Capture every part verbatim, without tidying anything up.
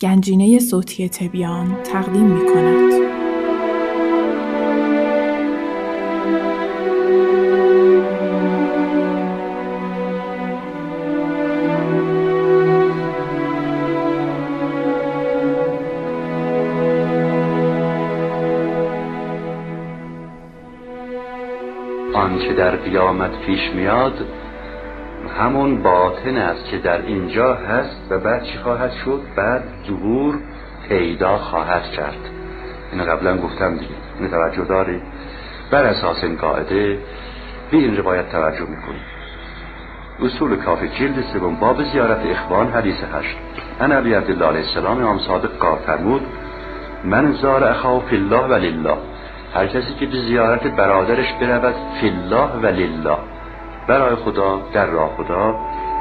گنجینه صوتی تبیان تقدیم می کند. آنچه در قیامت پیش میاد همون باطن است که در اینجا هست و بعد چی خواهد شد؟ بعد ظهور پیدا خواهد کرد. اینو قبلا گفتم دیگه، اینو توجه داری؟ بر اساس این قاعده به این روایت توجه میکنیم. اصول کافی جلد سوم باب زیارت اخوان حدیث هشت. ان ابی عبدالله علیه السلام امام صادق قال فرمود من زار اخاه فی الله و لله، هر کسی که به زیارت برادرش برود فی الله و لله، برای خدا، در راه خدا،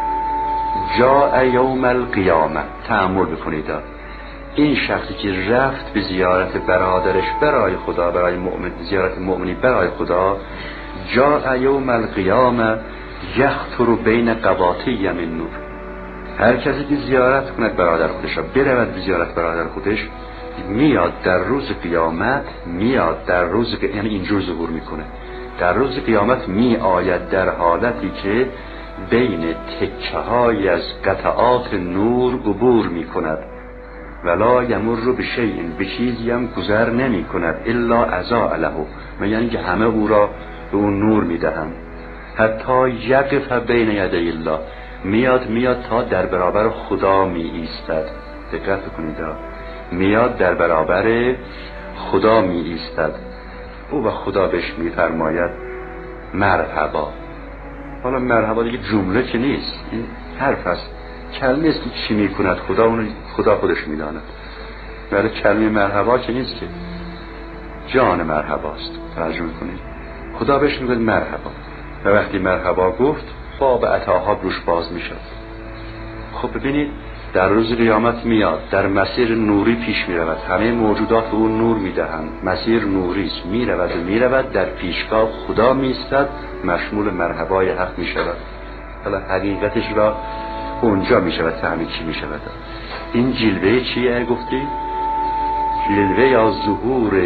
جاء یوم القیامه. تأمل بکنید، این شخصی که رفت به زیارت برادرش برای خدا، برای مؤمن، زیارت مؤمنی برای خدا، جاء یوم القیامه یخطر بین قباطی من نور. هر کسی که زیارت کند برادر خودش، برود به زیارت برادر خودش، میاد در روز قیامت، میاد در روز قیامت، یعنی اینجور ظهور میکنه در روز قیامت، می آید در حالتی که بین تکه های از قطعات نور عبور می کند، ولا یمر بشیء، به چیزی هم گذر نمی کند، الا اضاء له، یعنی که همه او را به اون نور می دهند. حتی یقف بین یدی الله، میاد میاد تا در برابر خدا می ایستد. دقت کنید، میاد در برابر خدا می ایستد. او و خدا بهش می فرماید مرحبا. حالا مرحبا دیگه جمله که نیست، این حرف است، کلمه است که چی می کند خدا، اون خدا خودش می داند. ولی کلمه مرحبا که نیست، که جان مرحباست. ترجمه کنید، خدا بهش می گوید مرحبا، و وقتی مرحبا گفت باب عطاها روش باز می شد. خب ببینید، در روز قیامت میاد، در مسیر نوری پیش می رود، همه موجودات به اون نور می دهند، مسیر نوری است، می رود و می رود، در پیشگاه خدا می ایستد، مشمول مرحبای حق می شود. حالا حقیقتش را اونجا می شود تعمید چی می شود. این جلوه چیه گفتی؟ جلوه یا ظهور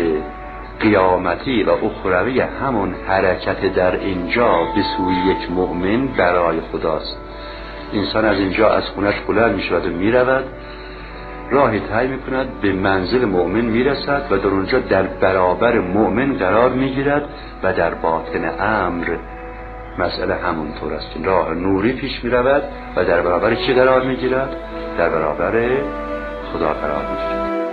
قیامتی و اخروی همون حرکت در اینجا به سوی یک مؤمن برای خداست. انسان از اینجا از خونش بلند می شود و می رود، راهی طی می کند، به منزل مؤمن می رسد و در اونجا در برابر مؤمن قرار می گیرد و در باطن امر مسئله همونطور است. راه نوری پیش می رود و در برابر چی قرار می گیرد؟ در برابر خدا قرار می گیرد.